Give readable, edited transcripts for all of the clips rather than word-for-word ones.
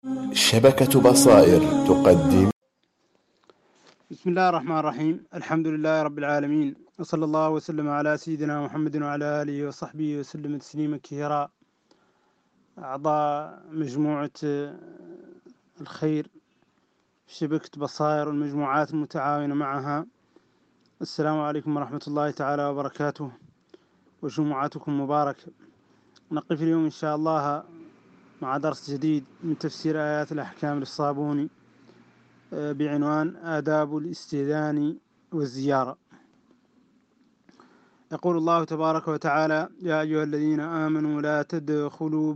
شبكة بصائر تقدم. بسم الله الرحمن الرحيم. الحمد لله رب العالمين، وصلى الله وسلم على سيدنا محمد وعلى آله وصحبه وسلم تسليما كثيرا. أعضاء مجموعة الخير شبكة بصائر والمجموعات المتعاونة معها، السلام عليكم ورحمة الله تعالى وبركاته، وجمعتكم مباركة. نقف اليوم إن شاء الله مع درس جديد من تفسير آيات الأحكام للصابوني بعنوان آداب الاستئذان والزيارة. يقول الله تبارك وتعالى: يا أيها الذين آمنوا لا تدخلوا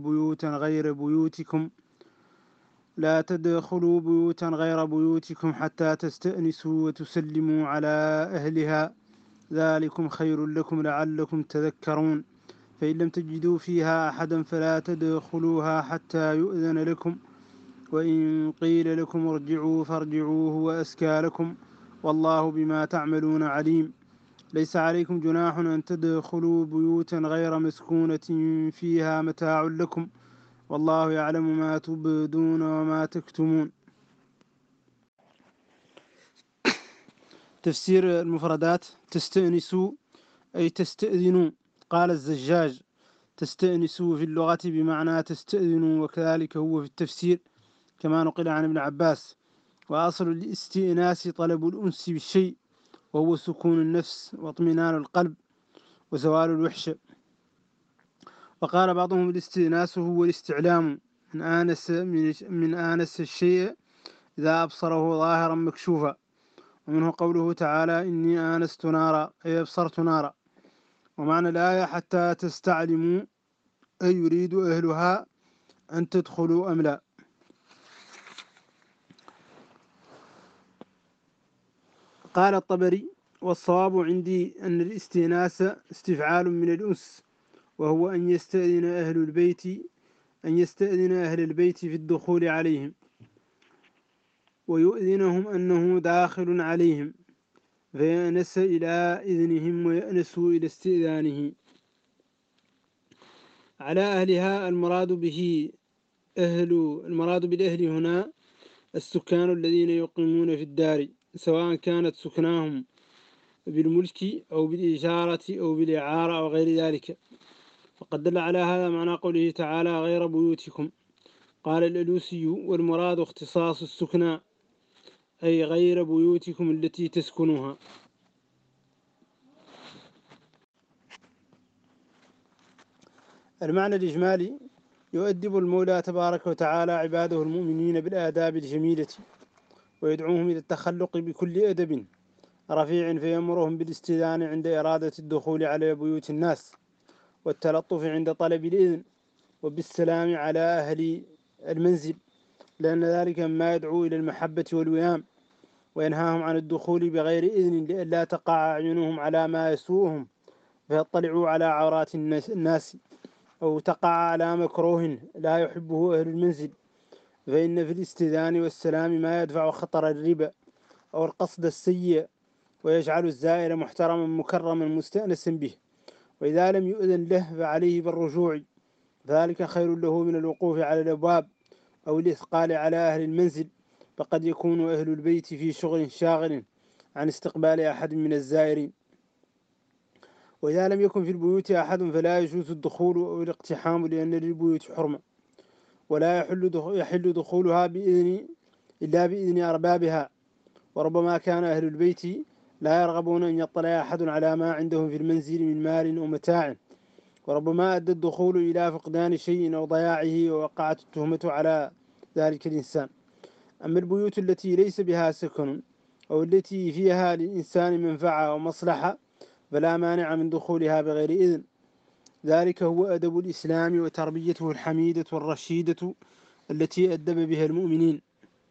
بيوتا غير بيوتكم حتى تستأنسوا وتسلموا على أهلها، ذلكم خير لكم لعلكم تذكرون. فإن لم تجدوا فيها أحدا فلا تدخلوها حتى يؤذن لكم، وإن قيل لكم ارجعوا فارجعوا هو أزكى لكم، والله بما تعملون عليم. ليس عليكم جناح أن تدخلوا بيوتا غير مسكونة فيها متاع لكم، والله يعلم ما تبدون وما تكتمون. تفسير المفردات: تستأنسوا أي تستأذنوا. قال الزجاج: تستأنسوا في اللغة بمعنى تستأذنوا، وكذلك هو في التفسير كما نقل عن ابن عباس. وأصل الاستئناس طلب الأنس بالشيء، وهو سكون النفس واطمئنان القلب وزوال الوحشة. وقال بعضهم: الاستئناس هو الاستعلام، من آنس الشيء إذا أبصره ظاهرا مكشوفا. ومنه قوله تعالى: إني آنست نارا أي أبصرت نارا. ومعنى الآية: حتى تستعلموا أي يريد أهلها أن تدخلوا أم لا. قال الطبري: والصواب عندي أن الاستئناس استفعال من الأنس، وهو أن يستأذن أهل البيت في الدخول عليهم، ويؤذنهم أنه داخل عليهم، فيأنس إلى إذنهم ويأنسوا إلى استئذانه. على أهلها المراد بالأهل هنا السكان الذين يقيمون في الدار، سواء كانت سكناهم بالملك أو بالإجارة أو بالإعارة أو غير ذلك. وقد دل على هذا معنى قوله تعالى: غير بيوتكم. قال الألوسي: والمراد اختصاص السكنى، أي غير بيوتكم التي تسكنها. المعنى الإجمالي: يؤدب المولى تبارك وتعالى عباده المؤمنين بالآداب الجميلة، ويدعوهم إلى التخلق بكل أدب رفيع، فيأمرهم بالاستئذان عند إرادة الدخول على بيوت الناس، والتلطف عند طلب الإذن، وبالسلام على أهل المنزل، لأن ذلك مما يدعو إلى المحبة والوئام. وينهاهم عن الدخول بغير إذن لئلا تقع أعينهم على ما يسوءهم فيطلعوا على عورات الناس، أو تقع على مكروه لا يحبه أهل المنزل، فإن في الاستئذان والسلام ما يدفع خطر الربا أو القصد السيء، ويجعل الزائر محترما مكرما مستأنسا به. وإذا لم يؤذن له فعليه بالرجوع، ذلك خير له من الوقوف على الأبواب أو الإثقال على أهل المنزل، فقد يكون أهل البيت في شغل شاغل عن استقبال أحد من الزائرين. وإذا لم يكن في البيوت أحد فلا يجوز الدخول أو الاقتحام، لأن للبيوت حرمة، ولا يحل دخولها إلا بإذن أربابها. وربما كان أهل البيت لا يرغبون أن يطلع أحد على ما عندهم في المنزل من مال أو متاع، وربما أدى الدخول إلى فقدان شيء أو ضياعه، ووقعت التهمة على ذلك الإنسان. أما البيوت التي ليس بها سكن أو التي فيها للإنسان منفعة أو مصلحة فلا مانع من دخولها بغير إذن. ذلك هو أدب الإسلام وتربيته الحميدة الرشيدة التي أدب بها المؤمنين.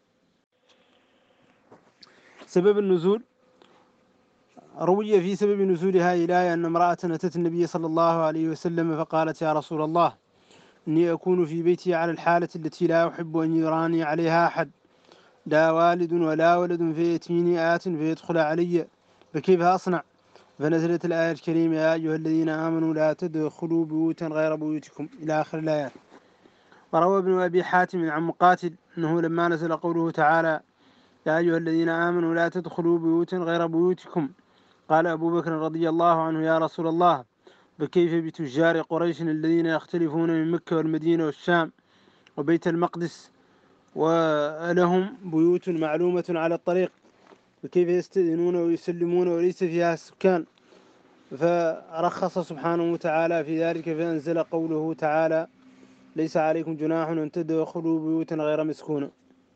سبب النزول: روي في سبب نزول هذه الآية أن امرأة أتت النبي صلى الله عليه وسلم فقالت: يا رسول الله، إني أكون في بيتي على الحالة التي لا أحب أن يراني عليها أحد، لا والد ولا ولد، فيأتيني آت فيدخل علي، فكيف أصنع؟ فنزلت الآية الكريمة: يا أيها الذين آمنوا لا تدخلوا بيوتا غير بيوتكم، إلى آخر الآيات. وروى ابن أبي حاتم عن مقاتل أنه لما نزل قوله تعالى يا أيها الذين آمنوا لا تدخلوا بيوتا غير بيوتكم قال أبو بكر رضي الله عنه يا رسول الله فكيف بتجار قريش الذين يختلفون من مكة والمدينة والشام وبيت المقدس ولهم بيوت معلومة على الطريق وكيف يستأذنون ويسلمون وليس فيها السكان. فرخص سبحانه وتعالى في ذلك فأنزل قوله تعالى ليس عليكم جناح أن تدخلوا بيوتا غير مسكونة.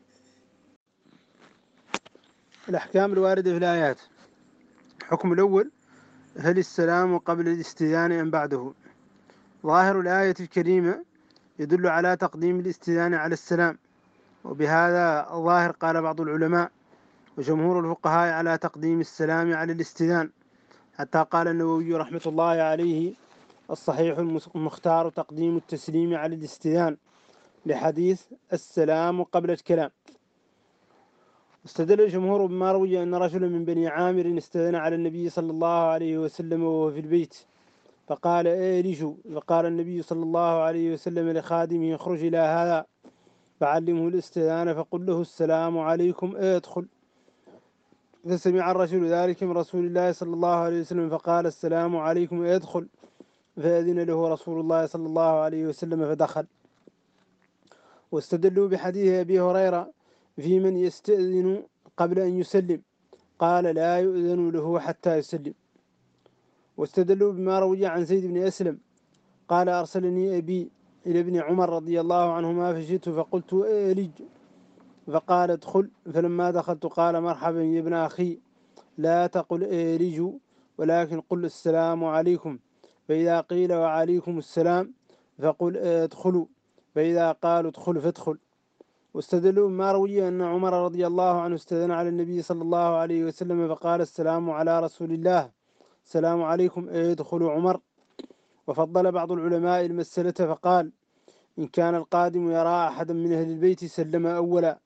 الأحكام الواردة في الآيات. الحكم الأول هل السلام قبل الاستئذان أم بعده؟ ظاهر الآية الكريمة يدل على تقديم الاستئذان على السلام، وبهذا الظاهر قال بعض العلماء وجمهور الفقهاء على تقديم السلام على الاستئذان، حتى قال النووي رحمة الله عليه الصحيح المختار تقديم التسليم على الاستئذان لحديث السلام قبل الكلام. استدل الجمهور بما روي أن رجلا من بني عامر استأذن على النبي صلى الله عليه وسلم وهو في البيت فقال ايلجوا، فقال النبي صلى الله عليه وسلم لخادمه اخرج إلى هذا فعلمه الاستئذان فقل له السلام عليكم ادخل. فسمع الرجل ذلك من رسول الله صلى الله عليه وسلم فقال السلام عليكم ادخل، فأذن له رسول الله صلى الله عليه وسلم فدخل. واستدلوا بحديث أبي هريرة في من يستأذن قبل أن يسلم قال لا يؤذن له حتى يسلم. واستدلوا بما روي عن زيد بن أسلم قال أرسلني أبي إلى ابن عمر رضي الله عنهما فجئت فقلت ألج فقال ادخل، فلما دخلت قال مرحبا يا ابن أخي لا تقل ألج ولكن قل السلام عليكم، فإذا قيل وعليكم السلام فقل ادخلوا، فإذا قالوا ادخل فادخل. واستدلوا بما روي أن عمر رضي الله عنه استأذن على النبي صلى الله عليه وسلم فقال السلام على رسول الله السلام عليكم ادخلوا عمر. وفضل بعض العلماء المسألة فقال إن كان القادم يرى أحدا من أهل البيت سلم أولا.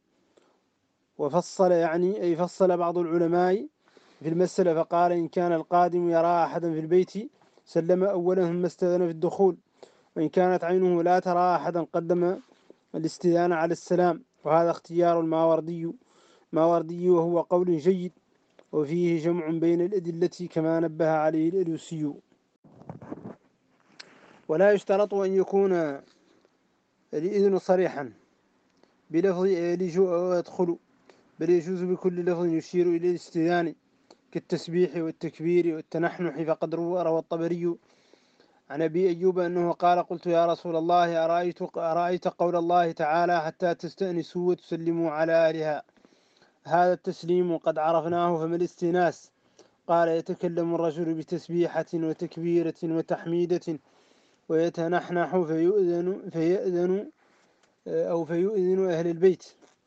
وفصل أي فصل بعض العلماء في المسألة فقال إن كان القادم يرى أحدا في البيت سلم أولا ثم استأذن في الدخول، وإن كانت عينه لا ترى أحدا قدم الاستئذان على السلام، وهذا اختيار الماوردي وهو قول جيد وفيه جمع بين الأدلة كما نبه عليه الألوسي. ولا يشترط أن يكون الإذن صريحا بلفظ ألج أو أدخل، بل يجوز بكل لفظ يشير إلى الاستئذان كالتسبيح والتكبير والتنحنح. فقد روى الطبري عن أبي أيوب أنه قال قلت يا رسول الله أرأيت قول الله تعالى حتى تستأنسوا وتسلموا على أهلها، هذا التسليم قد عرفناه فما الاستئناس؟ قال يتكلم الرجل بتسبيحة وتكبيرة وتحميدة ويتنحنح فيؤذن أهل البيت.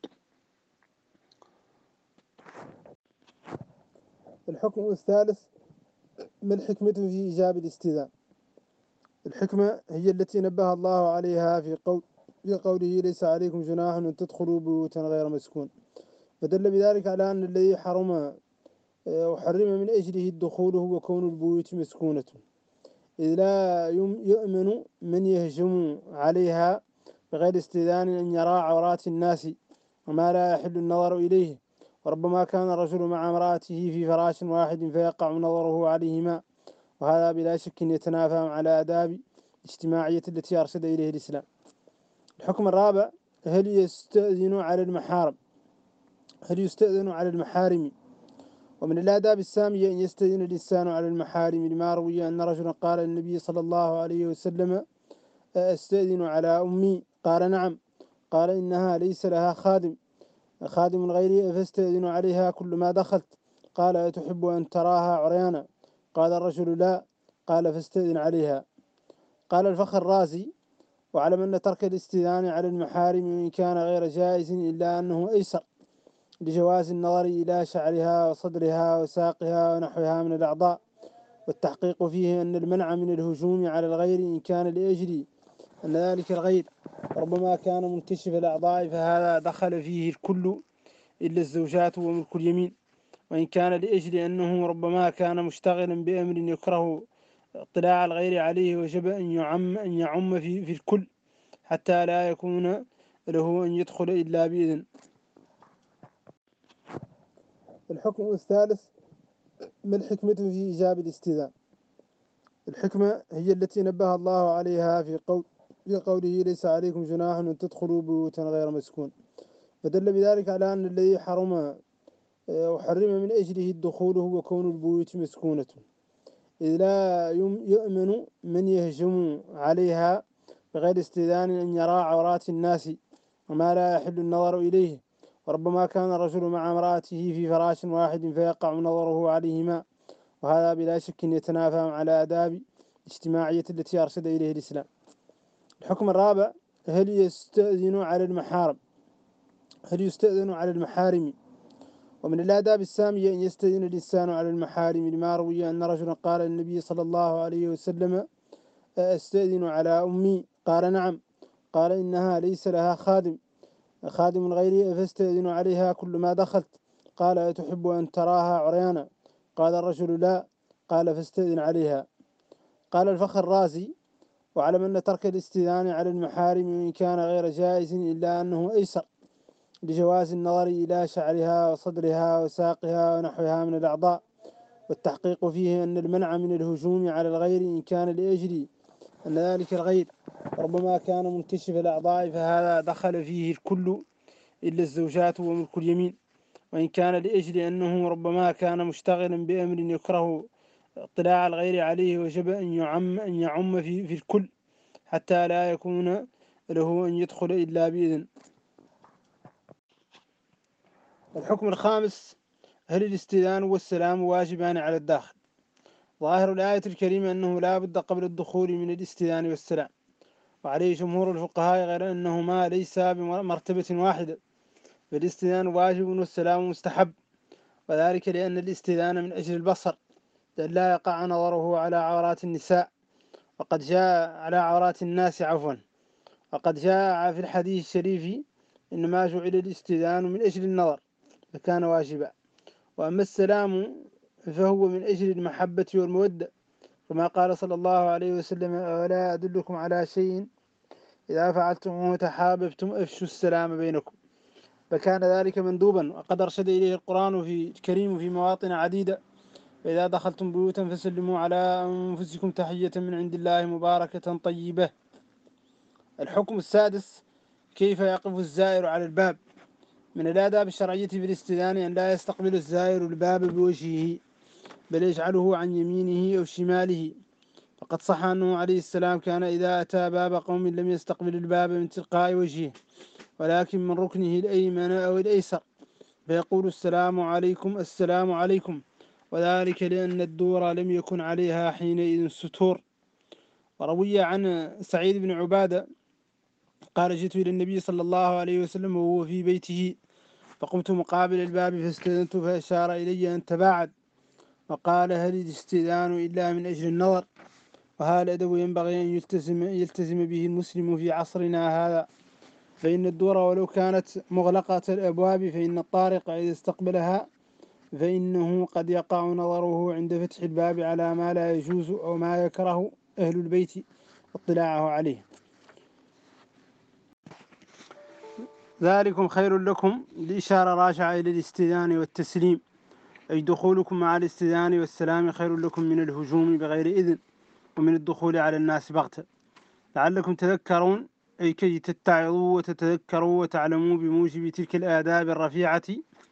الحكم الثالث ما الحكمة في إيجاب الاستئذان؟ الحكمة هي التي نبه الله عليها في قوله ليس عليكم جناح أن تدخلوا بيوتا غير مسكون، فدل بذلك على أن الذي حرم من أجله الدخول هو كون البيوت مسكونة، إذ لا يؤمن من يهجم عليها بغير استئذان أن يرى عورات الناس وما لا يحل النظر إليه. وربما كان الرجل مع امرأته في فراش واحد فيقع نظره عليهما، وهذا بلا شك يتنافى على آداب الاجتماعية التي أرشد إليه الإسلام. الحكم الرابع هل يستأذن على المحارم؟ ومن الآداب السامية أن يستأذن الإنسان على المحارم، لما روي أن رجلا قال للنبي صلى الله عليه وسلم أستأذن على أمي؟ قال نعم. قال إنها ليس لها خادم غيري فاستأذن عليها كل ما دخلت. قال أتحب أن تراها عريانا؟ قال الرجل لا. قال فاستأذن عليها. قال الفخر الرازي وعلم أن ترك الاستئذان على المحارم إن كان غير جائز إلا أنه أيسر لجواز النظر إلى شعرها وصدرها وساقها ونحوها من الأعضاء، والتحقيق فيه أن المنع من الهجوم على الغير إن كان لأجل أن ذلك الغير ربما كان منكشف الأعضاء فهذا دخل فيه الكل إلا الزوجات وملك اليمين، وإن كان لأجل أنه ربما كان مشتغلا بأمر يكره اطلاع الغير عليه وجب أن يعم في الكل، حتى لا يكون له أن يدخل إلا بإذن. الحكم الثالث: ما الحكمة في إيجاب الاستئذان؟ الحكمة هي التي نبه الله عليها في قوله: ليس عليكم جناح أن تدخلوا بيوتا غير مسكون، فدل بذلك على أن الذي حرم من أجله الدخول هو كون البيوت مسكونة، إذ لا يؤمن من يهجم عليها بغير استئذان أن يرى عورات الناس وما لا يحل النظر إليه، وربما كان الرجل مع امرأته في فراش واحد فيقع نظره عليهما، وهذا بلا شك يتنافى على آداب الاجتماعية التي أرشد إليه الإسلام. الحكم الرابع: هل يستأذن على المحارم؟ ومن الآداب السامية أن يستأذن الإنسان على المحارم، لما روي أن رجلا قال للنبي صلى الله عليه وسلم: أستأذن على أمي؟ قال: نعم. قال: إنها ليس لها خادم غيري فاستأذن عليها كل ما دخلت. قال: أتحب أن تراها عريانا؟ قال الرجل: لا. قال: فاستأذن عليها. قال الفخر الرازي: وعلم أن ترك الاستئذان على المحارم إن كان غير جائز إلا أنه أيسر، لجواز النظر إلى شعرها وصدرها وساقها ونحوها من الأعضاء، والتحقيق فيه أن المنع من الهجوم على الغير إن كان لأجل أن ذلك الغير ربما كان منكشف الأعضاء فهذا دخل فيه الكل إلا الزوجات وملك اليمين، وإن كان لأجل أنه ربما كان مشتغلا بأمر يكره اطلاع الغير عليه وجب أن يعم في الكل حتى لا يكون له أن يدخل إلا بإذن. الحكم الخامس: هل الاستئذان والسلام واجبان على الداخل؟ ظاهر الآية الكريمة أنه لا بد قبل الدخول من الاستئذان والسلام، وعليه جمهور الفقهاء غير أنهما ليس بمرتبة واحدة، فالاستئذان واجب والسلام مستحب، وذلك لأن الاستئذان من أجل البصر لأن لا يقع نظره على عورات النساء، وقد جاء على عورات الناس وقد جاء في الحديث الشريف: إنما جعل الاستئذان من أجل النظر فكان واجبا. وأما السلام فهو من أجل المحبة والمودة، كما قال صلى الله عليه وسلم: ولا أدلكم على شيء إذا فعلتم تحاببتم أفشوا السلام بينكم، فكان ذلك مندوبا، وقد أرشد إليه القرآن الكريم في مواطن عديدة: فإذا دخلتم بيوتا فسلموا على أنفسكم تحية من عند الله مباركة طيبة. الحكم السادس: كيف يقف الزائر على الباب؟ من الآداب الشرعية في الاستئذان أن لا يستقبل الزائر الباب بوجهه، بل يجعله عن يمينه أو شماله، فقد صح أنه عليه السلام كان إذا أتى باب قوم لم يستقبل الباب من تلقاء وجهه، ولكن من ركنه الأيمن أو الأيسر، فيقول: السلام عليكم السلام عليكم، وذلك لأن الدور لم يكن عليها حينئذ ستور. وروي عن سعيد بن عبادة قال: جئت إلى النبي صلى الله عليه وسلم وهو في بيته، فقمت مقابل الباب فاستأذنت فأشار إلي أن تباعد، وقال: هل الاستئذان إلا من أجل النظر؟ وهذا الأدب ينبغي أن يلتزم به المسلم في عصرنا هذا، فإن الدور ولو كانت مغلقة الأبواب فإن الطارق إذا استقبلها فإنه قد يقع نظره عند فتح الباب على ما لا يجوز أو ما يكره أهل البيت اطلاعه عليه. ذلكم خير لكم، الإشارة راجعة إلى الاستئذان والتسليم، أي دخولكم مع الاستئذان والسلام خير لكم من الهجوم بغير إذن ومن الدخول على الناس بغتة، لعلكم تذكرون، أي كي تتعظوا وتتذكروا وتعلموا بموجب تلك الآداب الرفيعة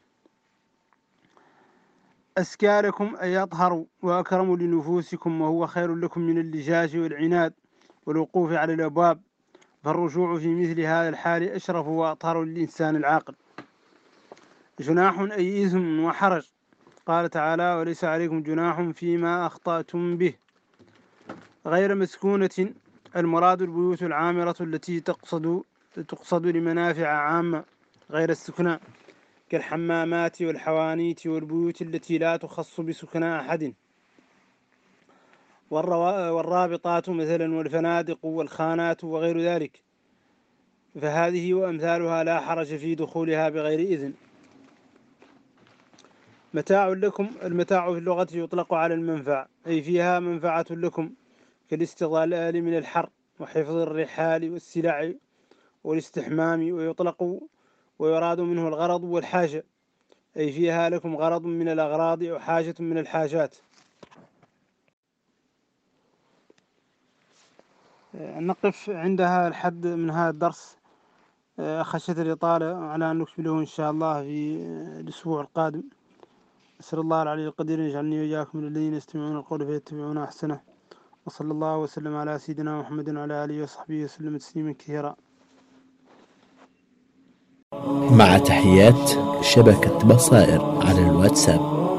أزكى لكم أي أطهروا وأكرموا لنفوسكم، وهو خير لكم من اللجاج والعناد والوقوف على الأبواب، فالرجوع في مثل هذا الحال أشرف وأطهر للإنسان العاقل. جناح أي إثم وحرج، قال تعالى: وليس عليكم جناح فيما أخطأتم به. غير مسكونة، المراد البيوت العامرة التي تقصد لمنافع عامة غير السكنى، كالحمامات والحوانيت والبيوت التي لا تخص بسكنى أحد، والرابطات مثلا والفنادق والخانات وغير ذلك، فهذه وأمثالها لا حرج في دخولها بغير إذن. متاع لكم، المتاع في اللغة يطلق على المنفعة، أي فيها منفعة لكم، كالاستغلال من الحر وحفظ الرحال والسلع والاستحمام، ويطلق ويراد منه الغرض والحاجة، أي فيها لكم غرض من الأغراض أو حاجة من الحاجات. نقف عندها الحد من هذا الدرس، خشية الإطالة، على أن نكمله إن شاء الله في الأسبوع القادم. أسأل الله العلي القدير أن يجعلني وإياكم من الذين يستمعون القول فيتبعون أحسنه، وصلى الله وسلم على سيدنا محمد وعلى آله وصحبه وسلم تسليما كثيرا. مع تحيات شبكة بصائر على الواتساب.